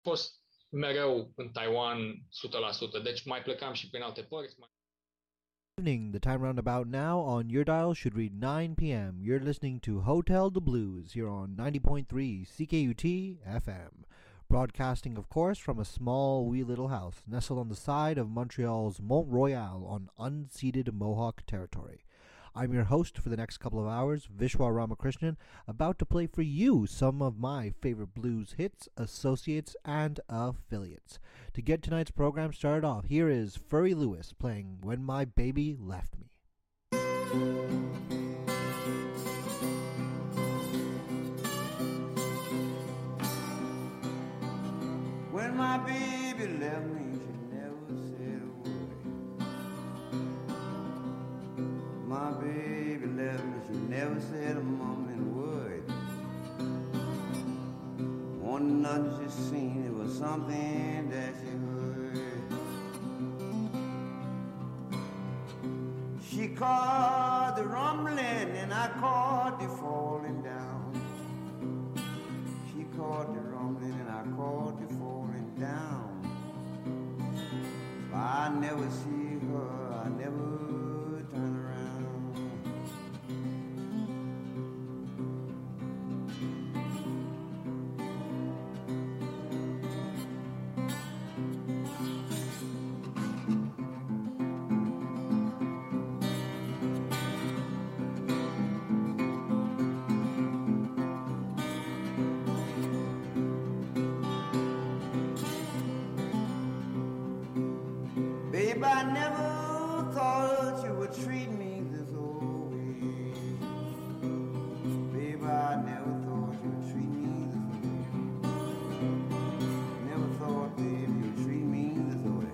fost mereu în Taiwan 100%, deci mai plecam și prin alte părți. Evening. The time roundabout now on your dial should read 9 p.m. You're listening to Hotel de Blues here on 90.3 CKUT FM. Broadcasting, of course, from a small, wee little house nestled on the side of Montreal's Mont Royal on unceded Mohawk territory. I'm your host for the next couple of hours, Vishwa Ramakrishnan, about to play for you some of my favorite blues hits, associates, and affiliates. To get tonight's program started off, here is Furry Lewis playing When My Baby Left Me. When my baby left me, she never said a word. My baby left me, she never said a mumbling word. One night she seen it was something that she heard. She caught the rumbling and I caught the falling down. She caught the rumbling and I caught the falling down. But I never see her, I never turn around. Babe, I never thought you would treat me this old way. Babe, I never thought you would treat me this way. Never thought, babe, you would treat me this way.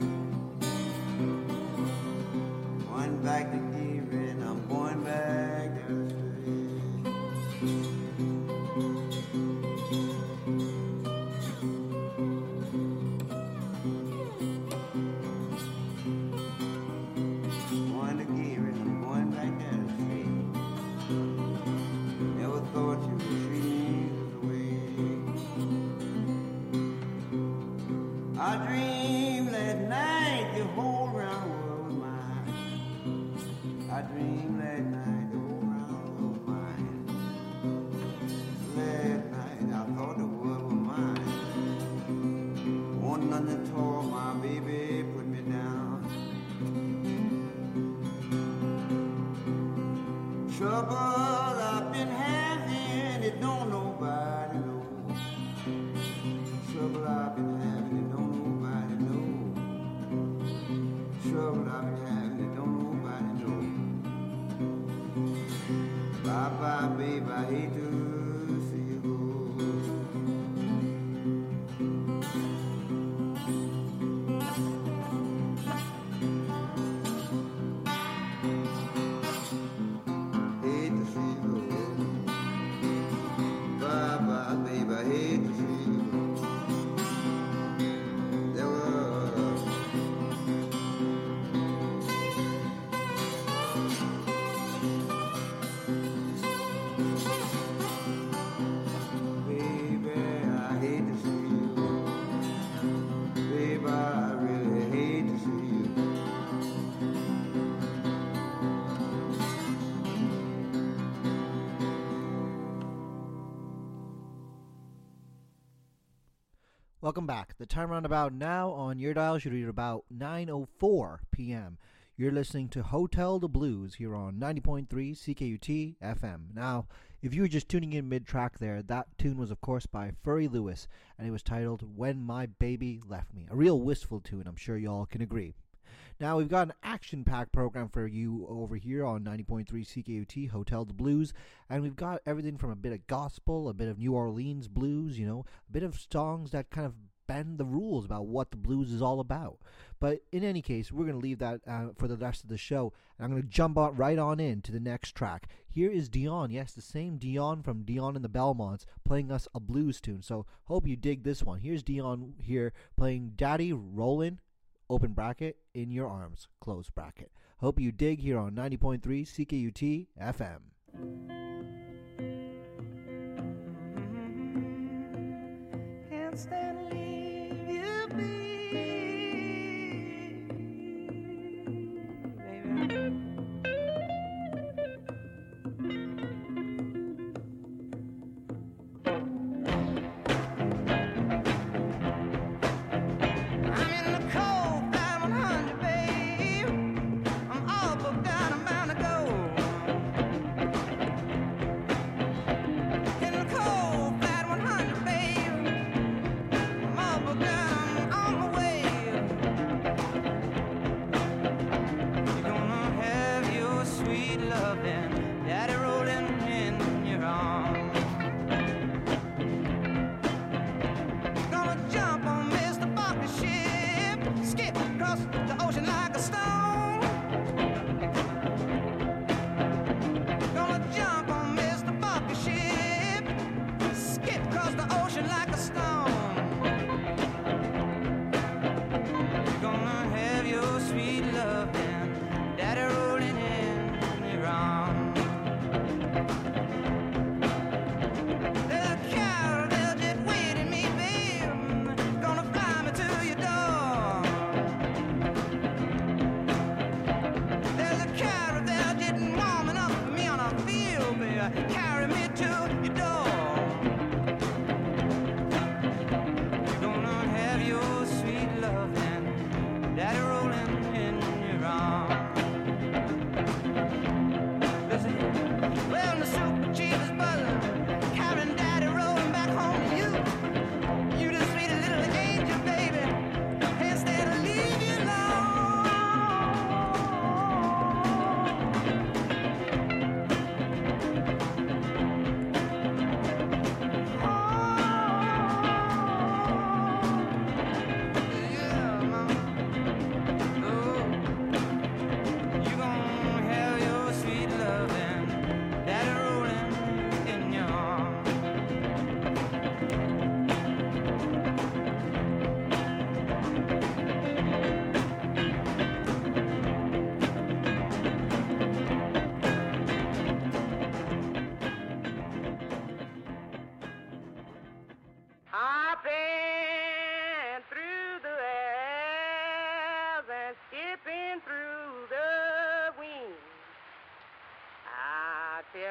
Going back to Gary, I'm going back to the thought you would treat me this way. I dreamed that night the whole round world was mine. I dreamed that night the whole round world was mine. Last night I thought the world was mine. One nothing tall, my baby put me down. Trouble I've been having, it don't nobody know. Trouble I've been having, it don't nobody know. Trouble I've been having, it don't nobody know. Bye bye, babe, I hate to see you go. Babe, I hate to see you. There was baby, I hate to see you. Babe, I really hate to see you. Welcome back. The time roundabout now on your dial should read about 9:04 p.m. You're listening to Hotel de Blues here on 90.3 CKUT FM. Now, if you were just tuning in mid-track there, that tune was, of course, by Furry Lewis, and it was titled When My Baby Left Me. A real wistful tune, I'm sure y'all can agree. Now, we've got an action-packed program for you over here on 90.3 CKUT, Hotel de Blues, and we've got everything from a bit of gospel, a bit of New Orleans blues, a bit of songs that kind of bend the rules about what the blues is all about. But in any case, we're going to leave that for the rest of the show, and I'm going to jump right on into the next track. Here is Dion, yes, the same Dion from Dion and the Belmonts, playing us a blues tune, so hope you dig this one. Here's Dion here playing Daddy Rollin', open bracket, in your arms, close bracket. Hope you dig here on 90.3 CKUT FM. Can't stand leaving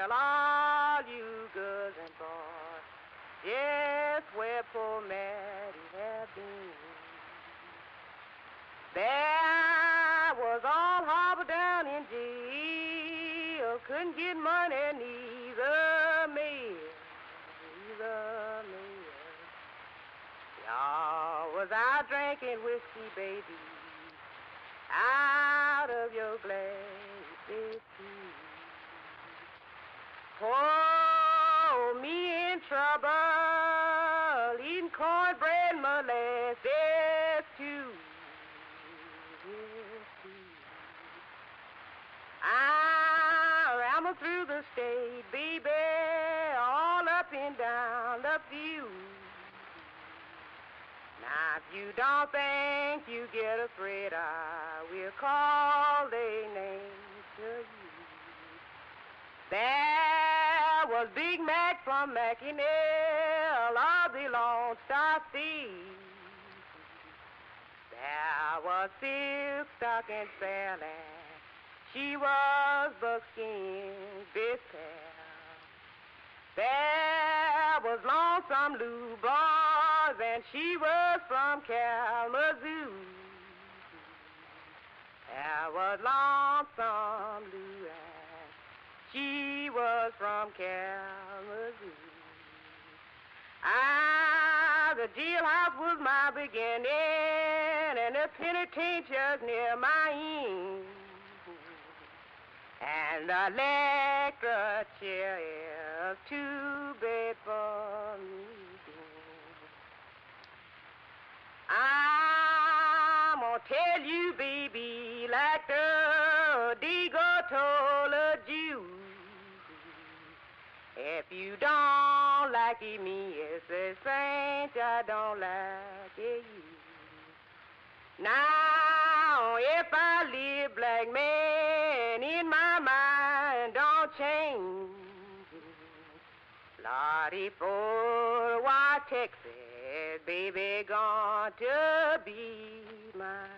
tell all you girls and boys just where poor Mattie had been. There was all harbor down in jail, couldn't get money, neither mail. Y'all was out drinking whiskey, baby, out of your glasses too. Oh, me in trouble, eating cornbread, molasses too. I ramble through the state, baby, all up and down the view. Now, if you don't think you get afraid, I will call their names to you. There was Big Mac from Mackinac of the Lone Star Sea. There was Silk Stocking Sally. She was Buckskin's best pal. There was Lonesome Lou Bars, and she was from Kalamazoo. There was Lonesome Lou, and she was from Kalamazoo. The jailhouse was my beginning, and the penitentiary's near my end. And the electric chair is too bad for me. I'm gonna tell you, baby, like the Deagle told a Jew. If you don't like me, it's the saint I don't like you. Now, if I live black man in my mind don't change, Lordy, for why Texas, baby, going to be mine.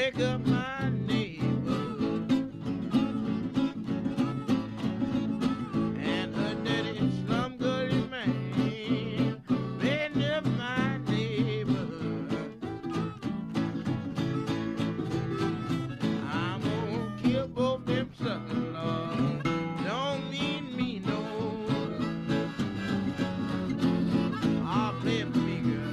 wake up my neighbor and a dirty slum gully man bend up my neighbor. I'm gonna kill both them suckers, Lord. Don't mean me no. I'll play it for me, girl.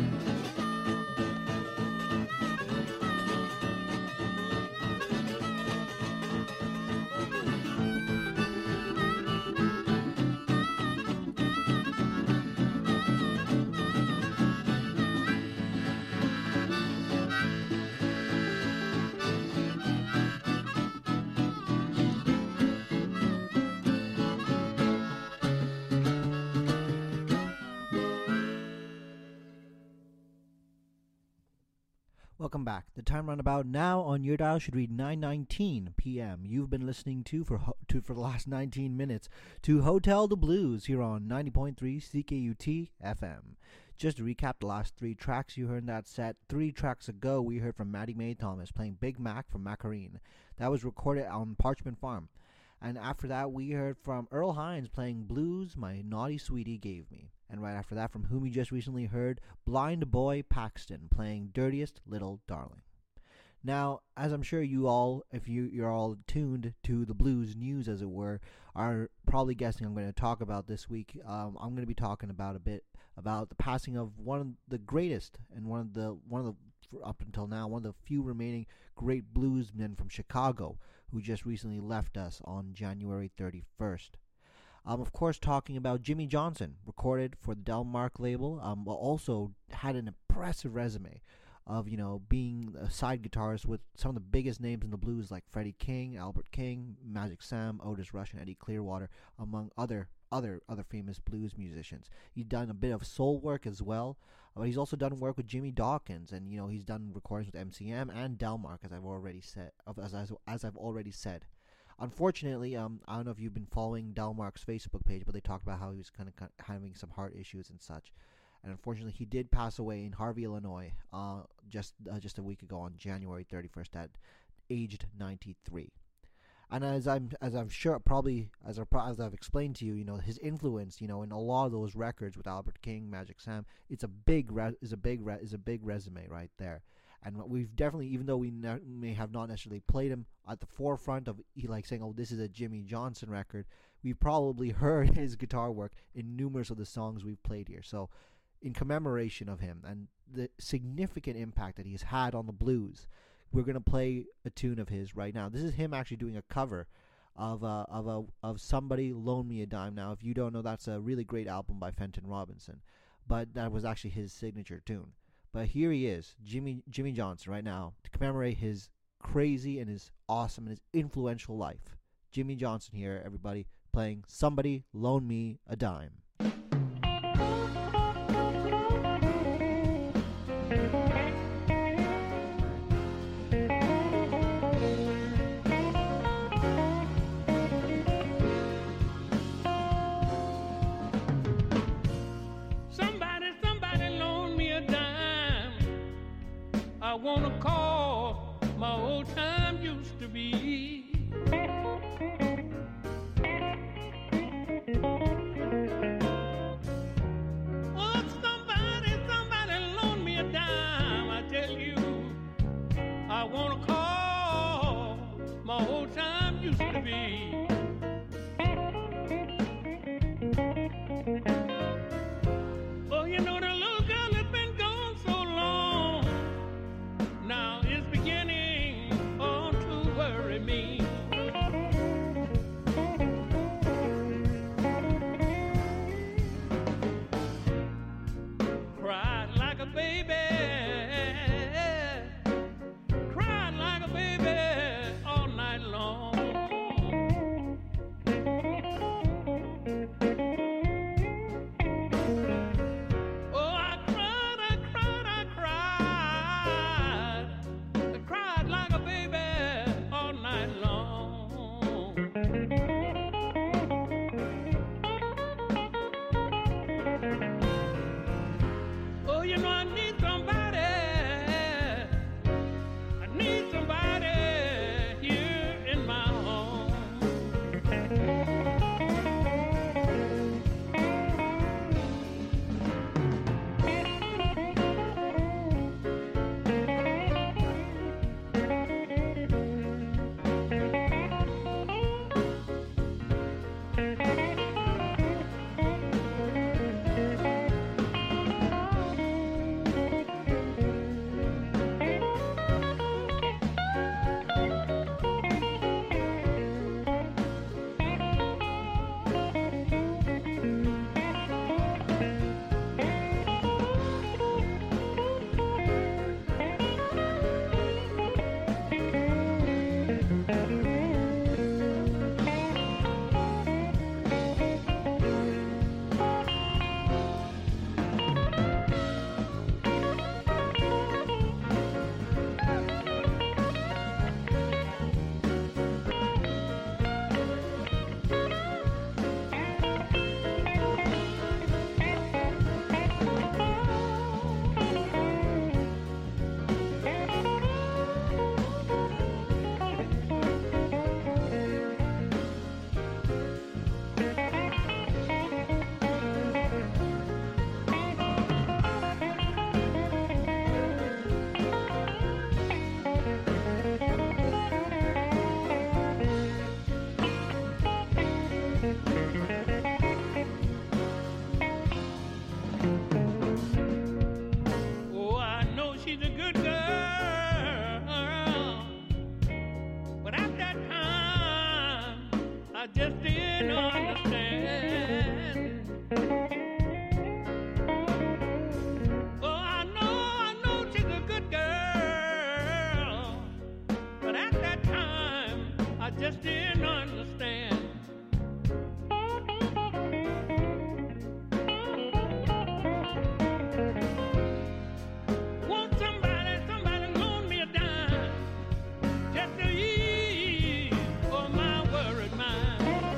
Welcome back. The time roundabout now on your dial should read 9:19 p.m. You've been listening to for the last 19 minutes to Hotel the Blues here on 90.3 CKUT FM. Just to recap the last three tracks you heard in that set, 3 tracks ago we heard from Maddie Mae Thomas playing Big Mac from Macarene. That was recorded on Parchment Farm. And after that we heard from Earl Hines playing Blues My Naughty Sweetie Gave Me. And right after that, from whom you just recently heard, Blind Boy Paxton playing Dirtiest Little Darling. Now, as I'm sure you all, if you're all tuned to the blues news, as it were, are probably guessing I'm going to talk about this week. I'm going to be talking about a bit about the passing of one of the greatest and one of the up until now one of the few remaining great bluesmen from Chicago who just recently left us on January 31st. Of course, talking about Jimmy Johnson, recorded for the Delmark label, also had an impressive resume of, being a side guitarist with some of the biggest names in the blues like Freddie King, Albert King, Magic Sam, Otis Rush, and Eddie Clearwater, among other famous blues musicians. He's done a bit of soul work as well, but he's also done work with Jimmy Dawkins, and he's done recordings with MCM and Delmark, as I've already said. Unfortunately, I don't know if you've been following Delmark's Facebook page, but they talked about how he was kind of having some heart issues and such. And unfortunately, he did pass away in Harvey, Illinois, just a week ago on January 31st at aged 93. And as I'm sure, probably as I've explained to you, his influence, in a lot of those records with Albert King, Magic Sam, it's a big resume right there. And we've definitely, even though we may have not necessarily played him at the forefront of saying, oh, this is a Jimmy Johnson record, we've probably heard his guitar work in numerous of the songs we've played here. So in commemoration of him and the significant impact that he's had on the blues, we're going to play a tune of his right now. This is him actually doing a cover of Somebody Loan Me a Dime. Now, if you don't know, that's a really great album by Fenton Robinson, but that was actually his signature tune. But here he is, Jimmy Johnson, right now, to commemorate his crazy and his awesome and his influential life. Jimmy Johnson here, everybody, playing Somebody Loan Me a Dime. I wanna call my old time used to be. Oh, somebody loan me a dime. I tell you, I wanna call my old time used to be. Oh, the little girl has been gone so long. Now it's beginning to worry me. just didn't understand. Want somebody loan me a dime, just to ease for my worried mind.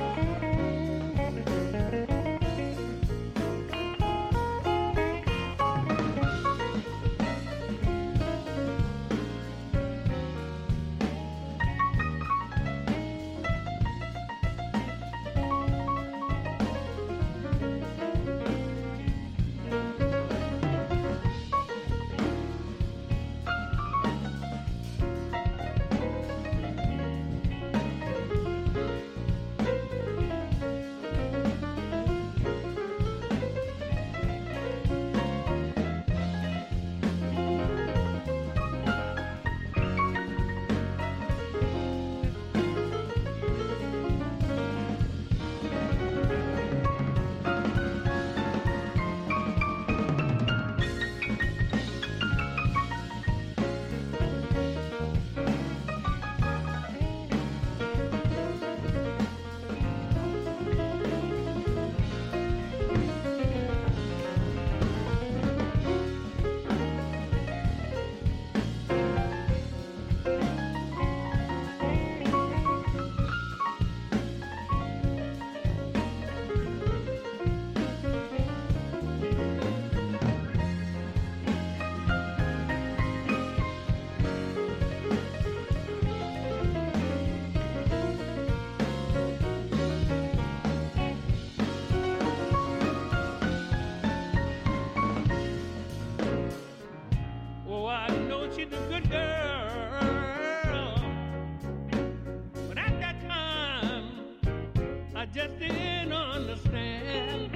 Oh, I know she's a good girl, but at that time, I just didn't understand.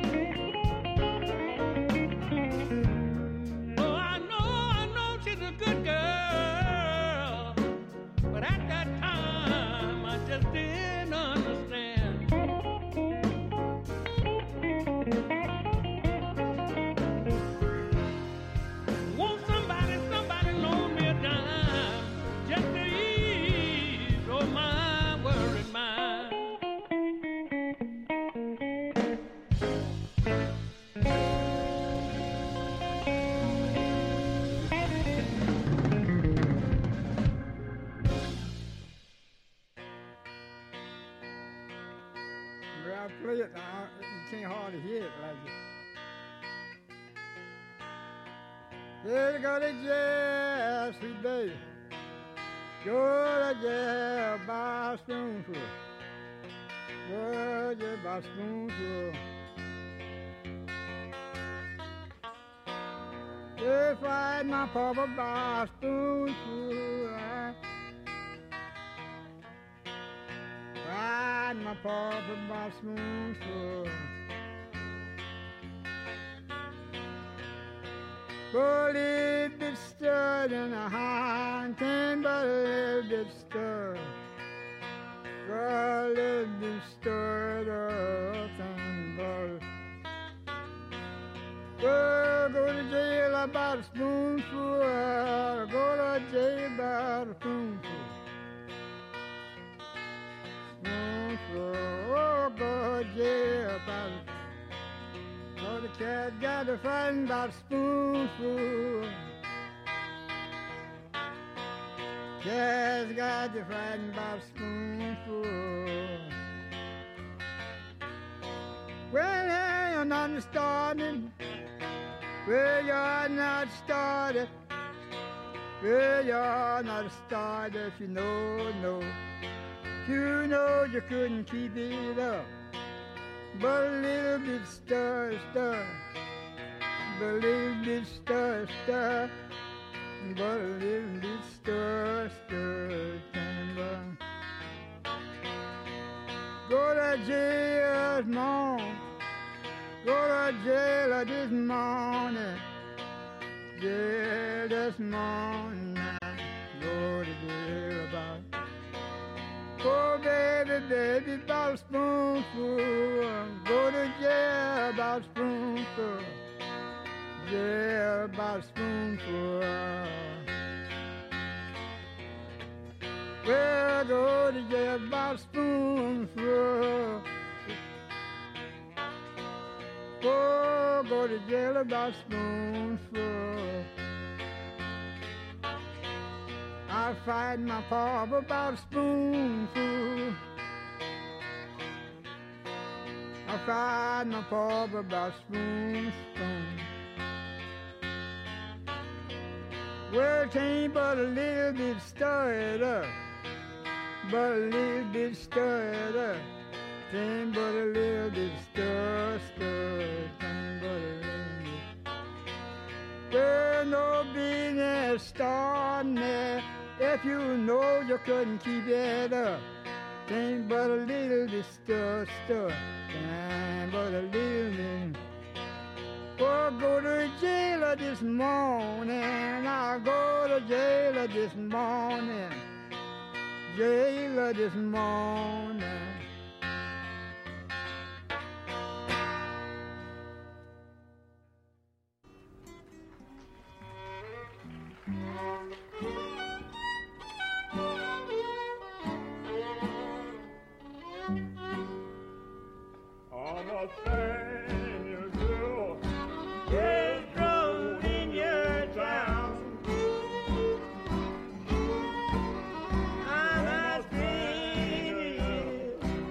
Oh, I know she's a good girl, but at that time, I just didn't understand. Want somebody loan me a dime, just to ease oh my worried mind. Well, I play it now. You can't hardly hear it like it. Here go the jazz, sweet baby. Go to jail by a spoonful. Go to jail by a spoonful. If I had my papa by a spoonful, I had my papa by a spoonful. But a little bit stirred in a hand, can't but a little bit stirred. A little bit stirred up and but go to jail about a spoonful. Go to jail about a spoonful. Spoonful. Oh, go to jail about a oh, the cat got a fighting about a spoonful. Cat's got to fighting about a spoonful. Well, you're not starting. Well, you're not started. Well, you're not started if you know. You know you couldn't keep it up. But a little bit stir, but a little bit stir, but a little bit stir, timber. Go to jail this morning, go to jail this morning, jail this morning, go to jail about. Oh, baby, about a spoonful. Go to jail about a spoonful. Jail about a spoonful. Well, I go to jail about a spoonful. Oh, go to jail about a spoonful. I fight my pa about a spoonful. I fight my pa about a spoonful. Well, it ain't but a little bit stirred up, but a little bit stirred up. It ain't but a little bit stirred. It ain't but a little bit. There's no business starting there if you know you couldn't keep it up. It ain't but a little bit stirred. It ain't but a little bit. Oh, go to jail this morning. I go to jail this morning. Jail this morning. I'm a fan you do. There's trouble in your town. I'm a stranger.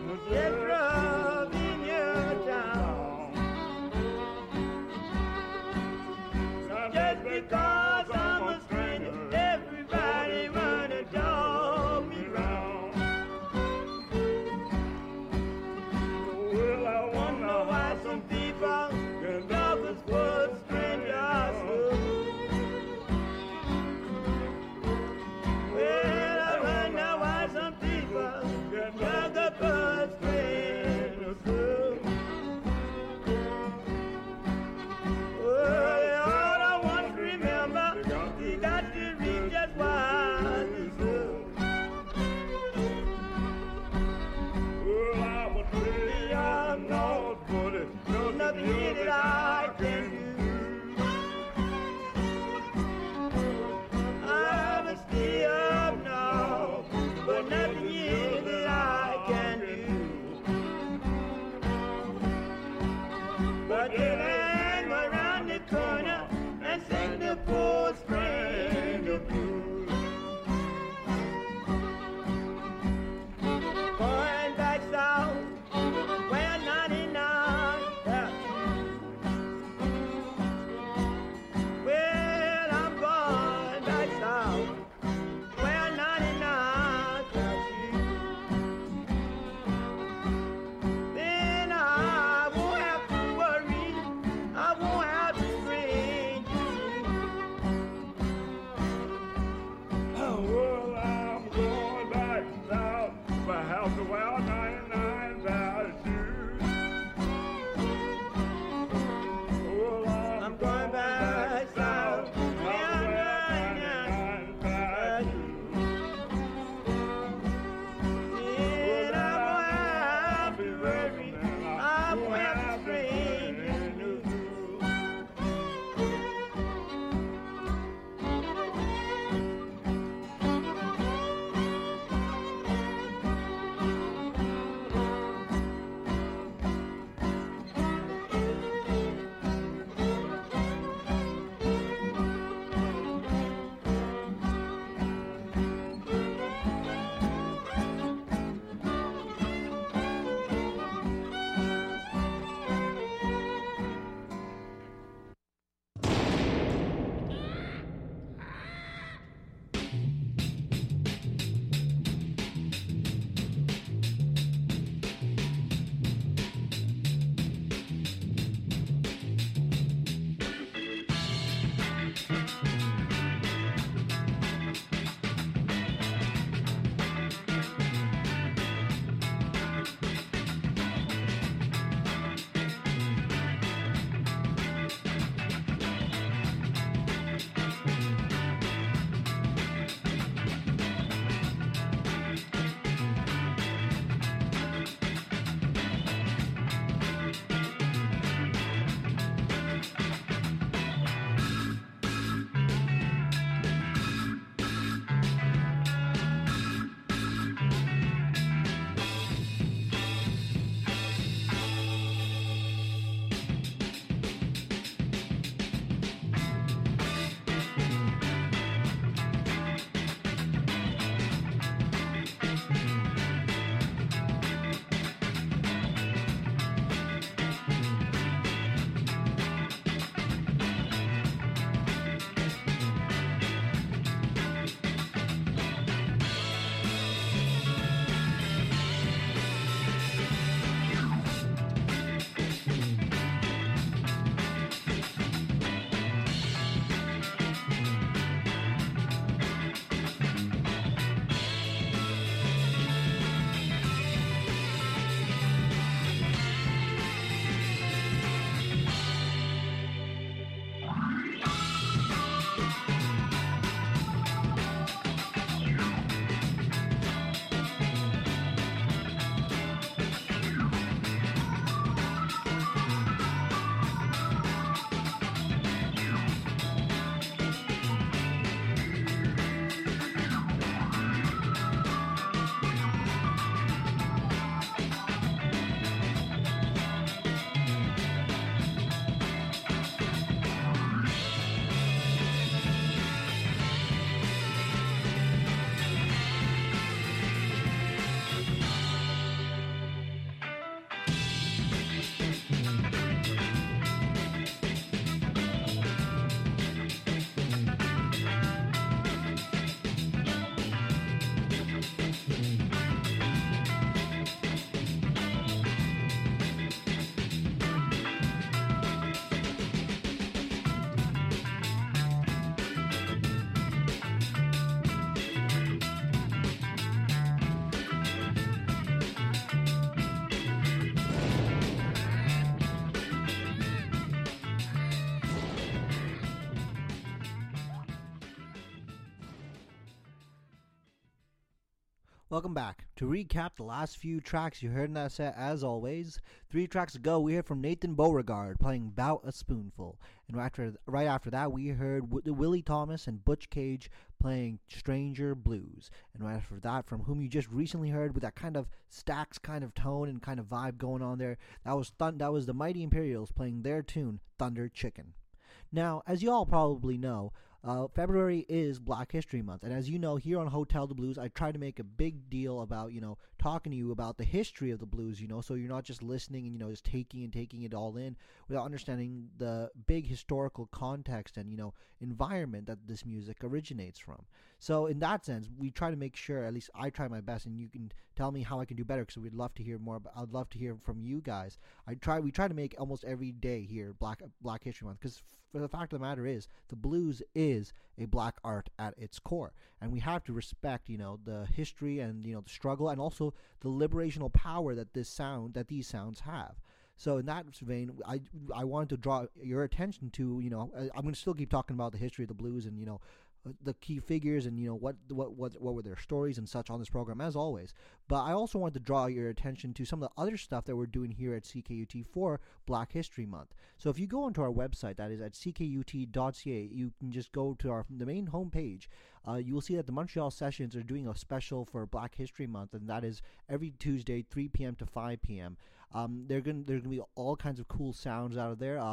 Welcome back. To recap the last few tracks you heard in that set, as always, 3 tracks ago we heard from Nathan Beauregard playing "Bout a Spoonful," and right after that we heard Willie Thomas and Butch Cage playing "Stranger Blues," and right after that, from whom you just recently heard with that kind of Stax kind of tone and kind of vibe going on there, that was the Mighty Imperials playing their tune "Thunder Chicken." Now, as you all probably know, February is Black History Month, and as you know, here on Hotel the Blues, I try to make a big deal about, talking to you about the history of the blues, so you're not just listening and, just taking it all in without understanding the big historical context and, environment that this music originates from. So in that sense, we try to make sure, at least I try my best, and you can tell me how I can do better, because we'd love to hear more. I'd love to hear from you guys. We try to make almost every day here Black History Month, because for the fact of the matter is, the blues is a black art at its core, and we have to respect, the history and the struggle, and also the liberational power that these sounds have. So in that vein, I wanted to draw your attention to, I'm going to still keep talking about the history of the blues and the key figures and what were their stories and such on this program, as always. But I also wanted to draw your attention to some of the other stuff that we're doing here at CKUT for Black History Month. So if you go onto our website, that is at ckut.ca, you can just go to the main homepage. You will see that the Montreal Sessions are doing a special for Black History Month, and that is every Tuesday, 3 p.m. to 5 p.m. There's going to be all kinds of cool sounds out of there.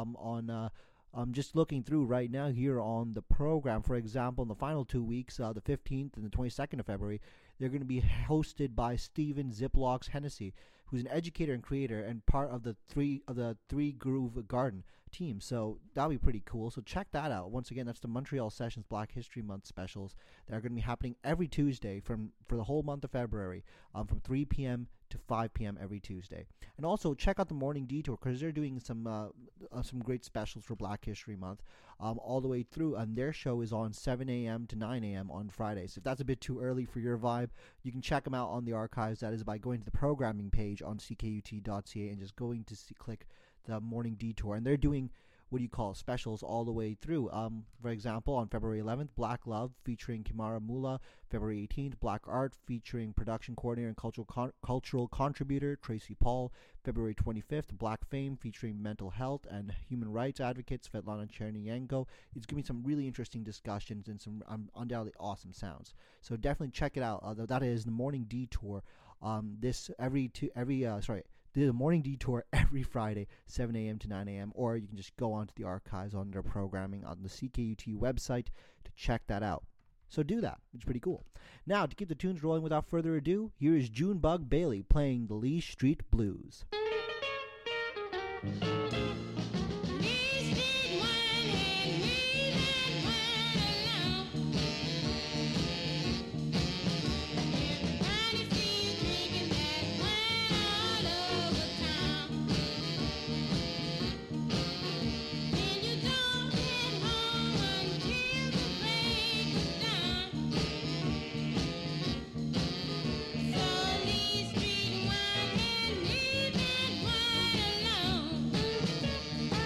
I'm just looking through right now here on the program. For example, in the final 2 weeks, the 15th and the 22nd of February, they're going to be hosted by Stephen Ziplocks Hennessy, who's an educator and creator and part of the Three Groove Garden team. So that'll be pretty cool. So check that out. Once again, that's the Montreal Sessions Black History Month specials that are going to be happening every Tuesday for the whole month of February, from 3 p.m. to 5 p.m. every Tuesday. And also check out the Morning Detour, because they're doing some great specials for Black History Month all the way through, and their show is on 7 a.m. to 9 a.m. on Fridays. If that's a bit too early for your vibe, you can check them out on the archives. That is by going to the programming page on ckut.ca and just going to click the Morning Detour, and they're doing specials all the way through. For example, on February 11th, Black Love featuring Kimara Mula. February 18th, Black Art featuring production coordinator and cultural contributor Tracy Paul. February 25th, Black Fame featuring mental health and human rights advocates Svetlana Chernyenko. It's going to be some really interesting discussions and some undoubtedly awesome sounds. So definitely check it out. That is the Morning Detour. The Morning Detour every Friday, 7 a.m. to 9 a.m., or you can just go onto the archives on their programming on the CKUT website to check that out. So do that. It's pretty cool. Now, to keep the tunes rolling without further ado, here is Junebug Bailey playing the Lee Street Blues. Street wine and leave that wine alone.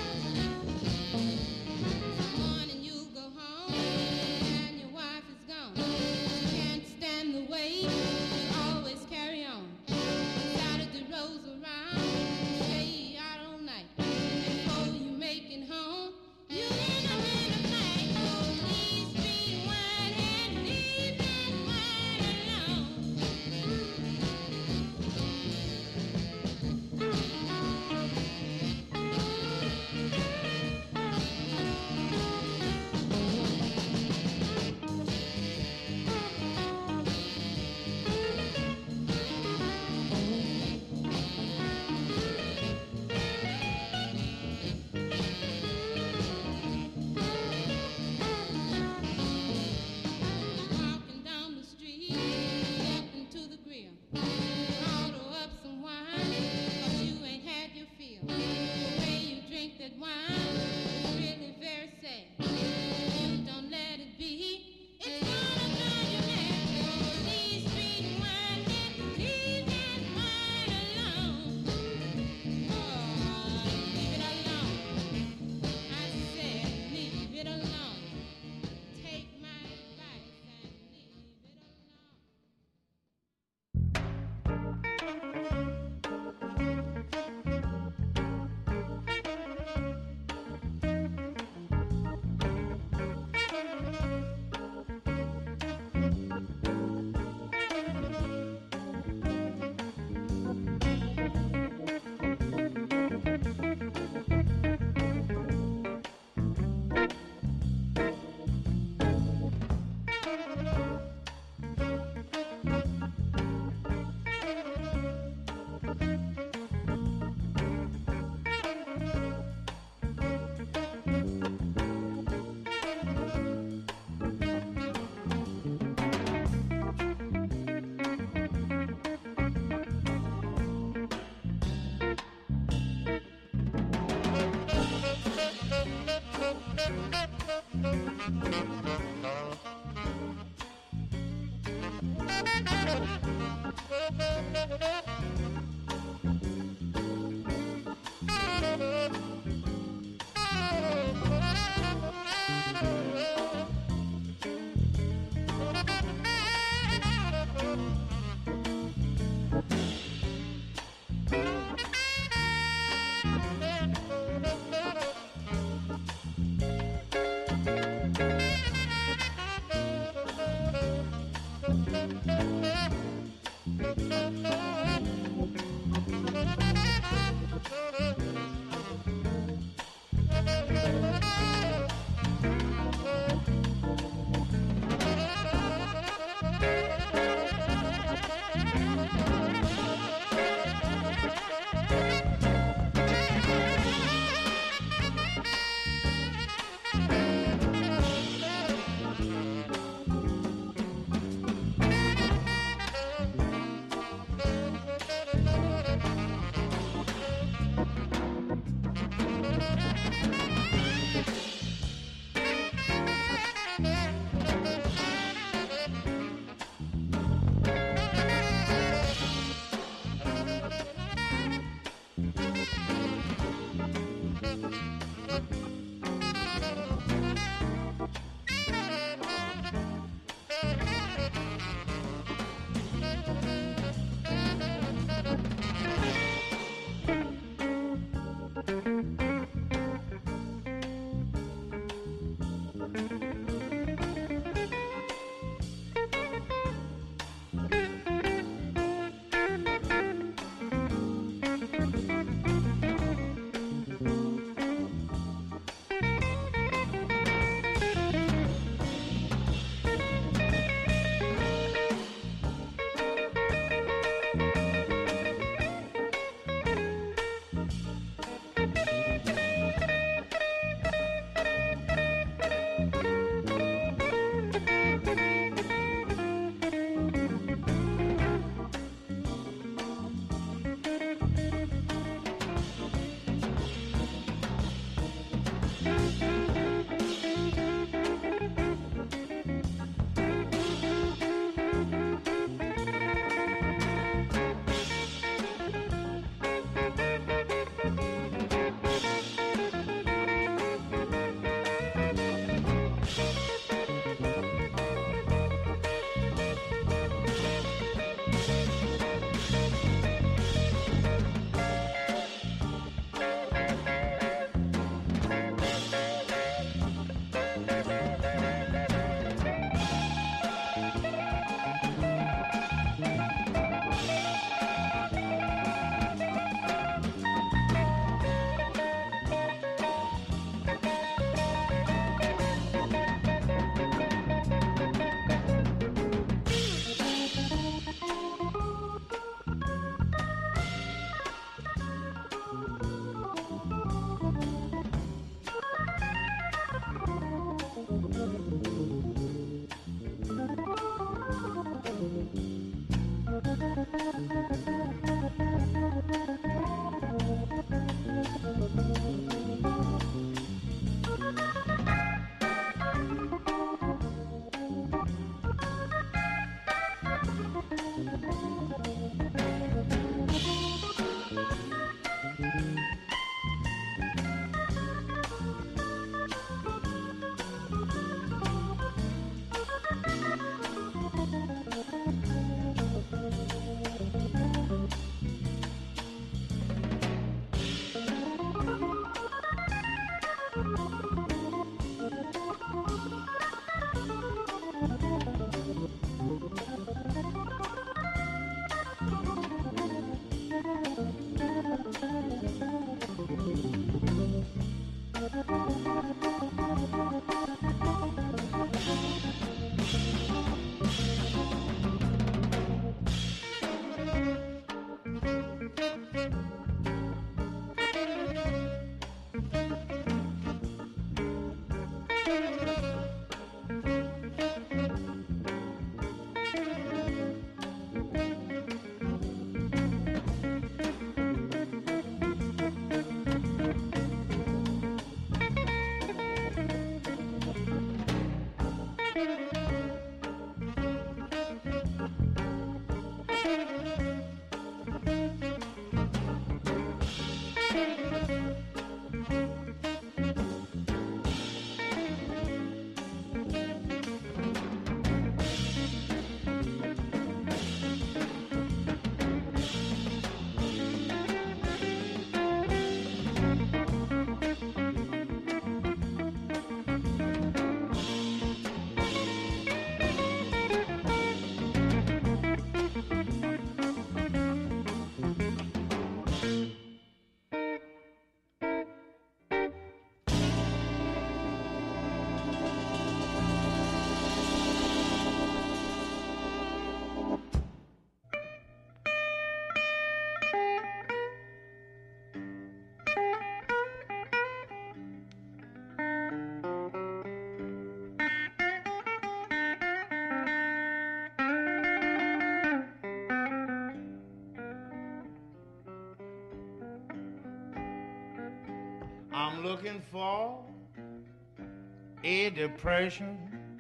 I'm looking for a depression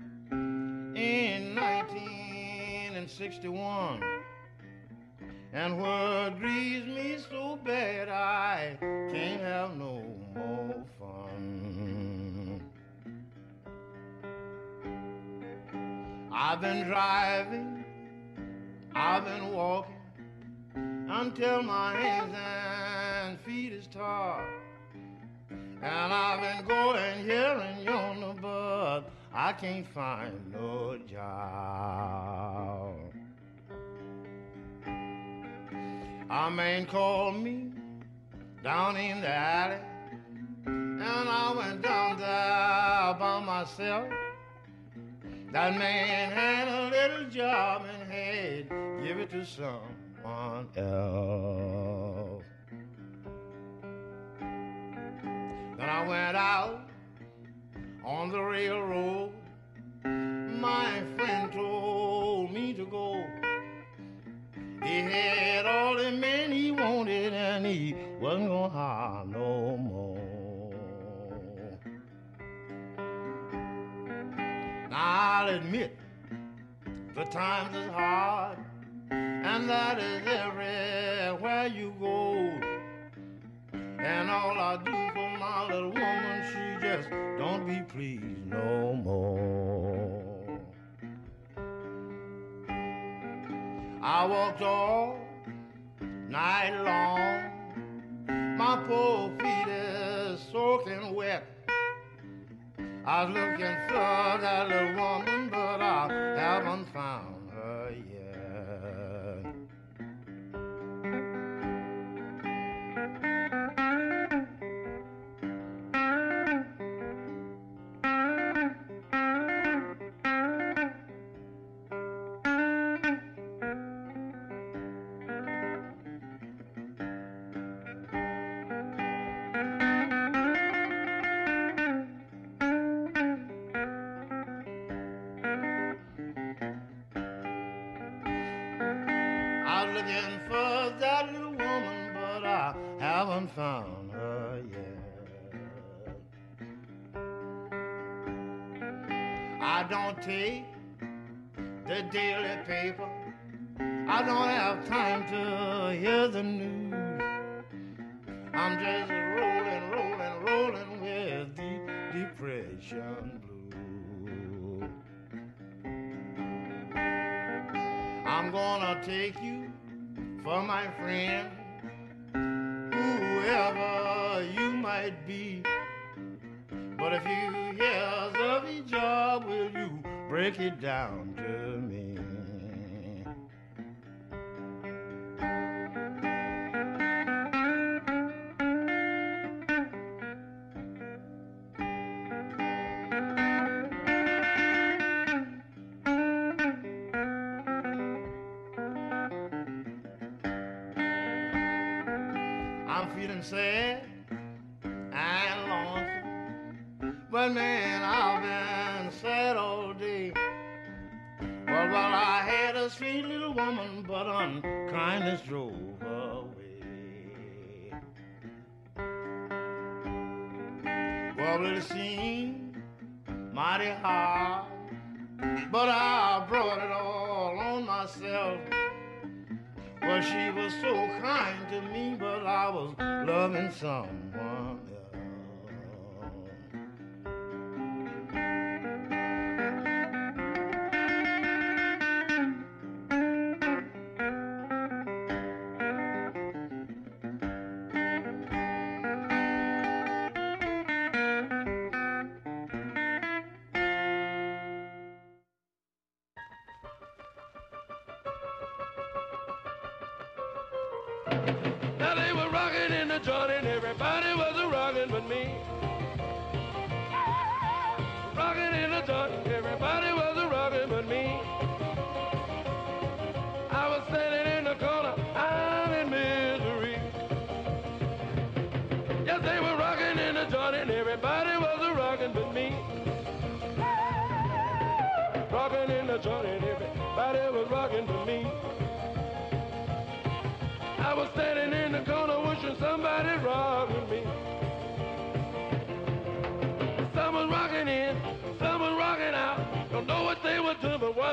in 1961. And what grieves me so bad I can't have no more fun. I've been driving, I've been walking until my hands and feet is tired. And I've been going here and yonder, but I can't find no job. A man called me down in the alley, and I went down there by myself. That man had a little job and had give it to someone else. Then I went out on the railroad. My friend told me to go. He had all the men he wanted and he wasn't gonna hire no more. Now I'll admit the times is hard, and that is everywhere you go. And all I do for my little woman, she just don't be pleased no more. I walked all night long, my poor feet is soaking wet. I was looking for that little woman, but I haven't found her yet. Looking for that little woman, but I haven't found her yet. I don't take the daily paper. I don't have time to hear the news. I'm just rolling with the depression blues. I'm gonna take you for my friend, whoever you might be. But if you hear of a job, will you break it down to me? I'm feeling sad and lonesome, but man, I've been sad all day. Well, I had a sweet little woman, but unkindness drove her away. Well, it seemed mighty hard, but I brought it all on myself. Well, she was so kind to me, but I was loving someone else. Now they were rocking in the joint and everybody was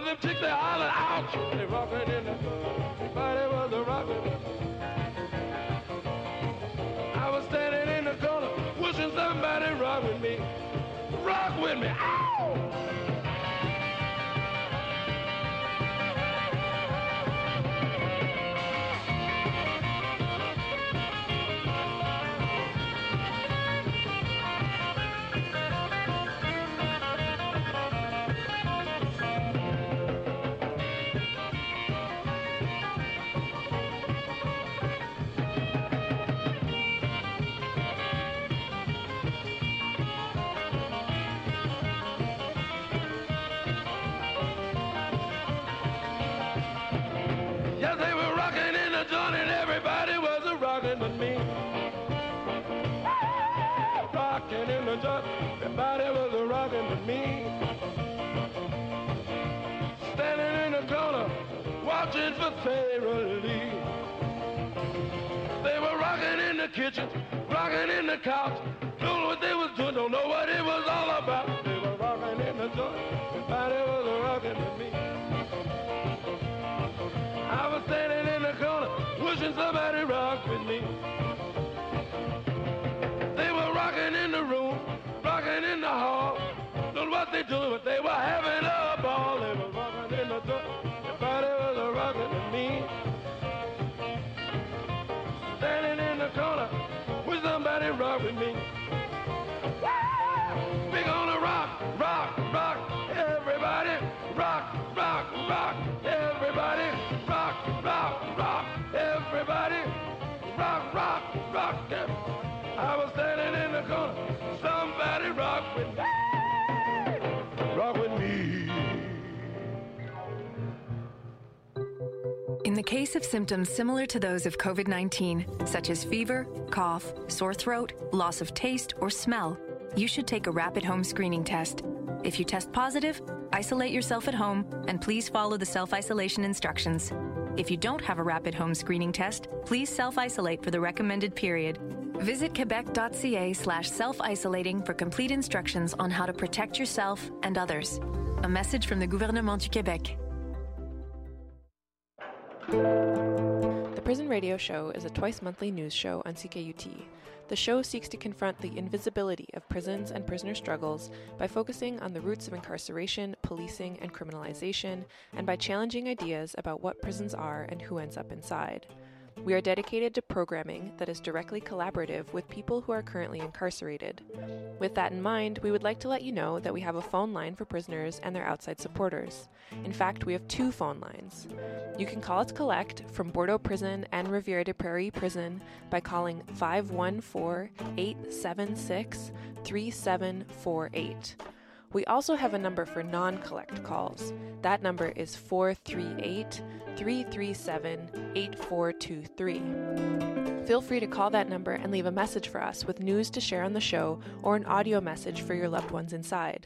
them chicks, they hollered, ouch. They rocking in the club. Everybody was a rocking. I was standing in the corner, wishing somebody rock with me. Rock with me, ow! And everybody was a rockin' with me. Rockin' in the joint, everybody was a rockin' with me. Standing in the corner, watching for Sarah Lee. They were rockin' in the kitchen, rockin' in the couch. Don't know what they was doing, don't know what it was all about. They were rockin' in the joint, everybody was a rockin' with me. I was standing in the corner, wishing somebody rock with me. They were rocking in the room, rocking in the hall. Don't know what they doing, but they were having a ball. They were rocking in the door, everybody was rocking with me. Standing in the corner, wish somebody rock with me. We gonna rock, rock, rock, everybody, rock, rock, rock, everybody, rock, rock, rock, everybody, rock, rock, rock. I was standing in the corner, somebody rock with me, rock with me. In the case of symptoms similar to those of COVID-19, such as fever, cough, sore throat, loss of taste, or smell, you should take a rapid home screening test. If you test positive, isolate yourself at home and please follow the self-isolation instructions. If you don't have a rapid home screening test, please self-isolate for the recommended period. Visit quebec.ca/self-isolating for complete instructions on how to protect yourself and others. A message from the Gouvernement du Québec. The Prison Radio Show is a twice-monthly news show on CKUT. The show seeks to confront the invisibility of prisons and prisoner struggles by focusing on the roots of incarceration, policing, and criminalization, and by challenging ideas about what prisons are and who ends up inside. We are dedicated to programming that is directly collaborative with people who are currently incarcerated. With that in mind, we would like to let you know that we have a phone line for prisoners and their outside supporters. In fact, we have 2 phone lines. You can call us collect from Bordeaux Prison and Rivière des Prairies Prison by calling 514-876-3748. We also have a number for non-collect calls. That number is 438-337-8423. Feel free to call that number and leave a message for us with news to share on the show or an audio message for your loved ones inside.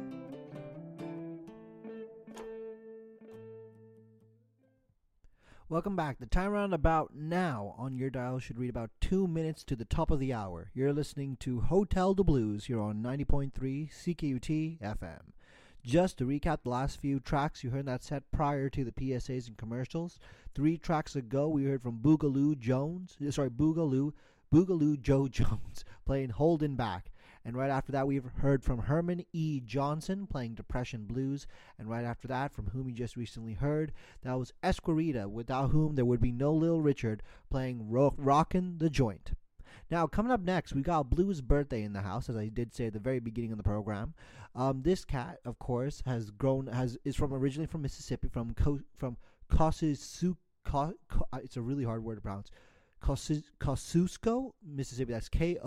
Welcome back. The time around about now on your dial should read about 2 minutes to the top of the hour. You're listening to Hotel de Blues here on 90.3 CKUT FM. Just to recap the last few tracks you heard in that set prior to the PSAs and commercials. 3 tracks ago, we heard from Boogaloo Joe Jones playing Holdin' Back. And right after that, we've heard from Herman E. Johnson playing Depression Blues. And right after that, from whom you just recently heard, that was Esquerita, without whom there would be no Little Richard, playing Rockin' the Joint. Now, coming up next, we got Blues Birthday in the house, as I did say at the very beginning of the program. This cat, of course, is originally from Mississippi, from Kosciuszko. It's a really hard word to pronounce. Kosciuszko, Mississippi. That's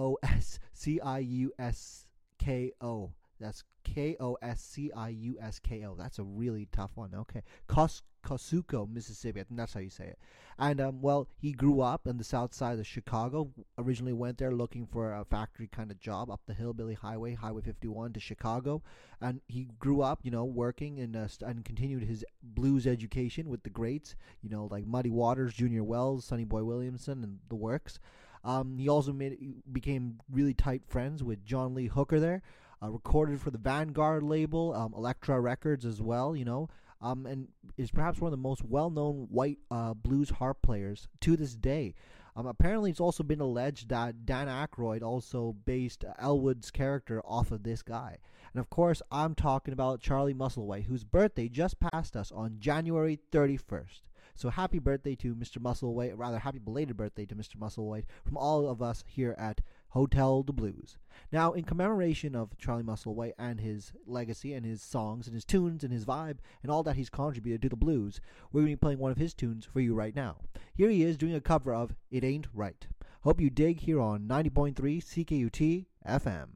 Kosciusko. That's Kosciusko. That's a really tough one. Okay. Kosciuszko, Mississippi. I think that's how you say it. And, he grew up on the south side of Chicago. Originally went there looking for a factory kind of job up the Hillbilly Highway, Highway 51 to Chicago. And he grew up, working and continued his blues education with the greats, like Muddy Waters, Junior Wells, Sonny Boy Williamson, and the works. He also became really tight friends with John Lee Hooker there. Recorded for the Vanguard label, Elektra Records as well, and is perhaps one of the most well-known white blues harp players to this day. Apparently, it's also been alleged that Dan Aykroyd also based Elwood's character off of this guy. And of course, I'm talking about Charlie Musselwhite, whose birthday just passed us on January 31st. So happy birthday to Mr. Musselwhite, rather happy belated birthday to Mr. Musselwhite from all of us here at Hotel de Blues. Now, in commemoration of Charlie Musselwhite and his legacy and his songs and his tunes and his vibe and all that he's contributed to the blues, we're going to be playing one of his tunes for you right now. Here he is doing a cover of It Ain't Right. Hope you dig here on 90.3 CKUT FM.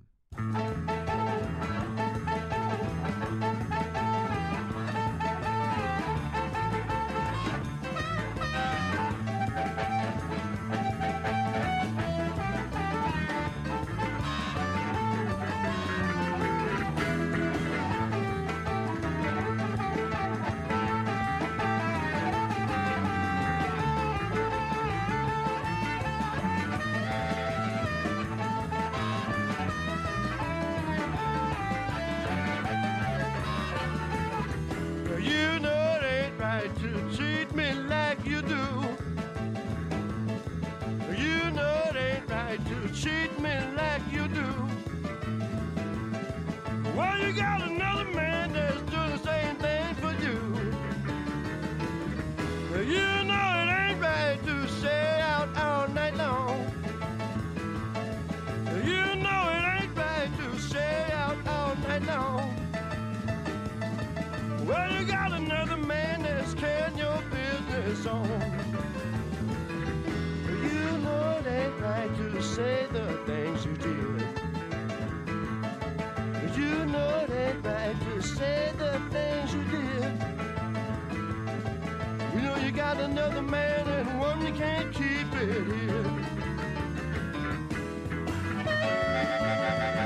Treat me like you do. Well, you got another man that's doing the same thing for you. You know it ain't right to stay out all night long. You know it ain't right to stay out all night long. Well, you got another man that's carrying your business on. You know it ain't right to say the things you did. You know it ain't right to say the things you did. You know you got another man and one you can't keep it here.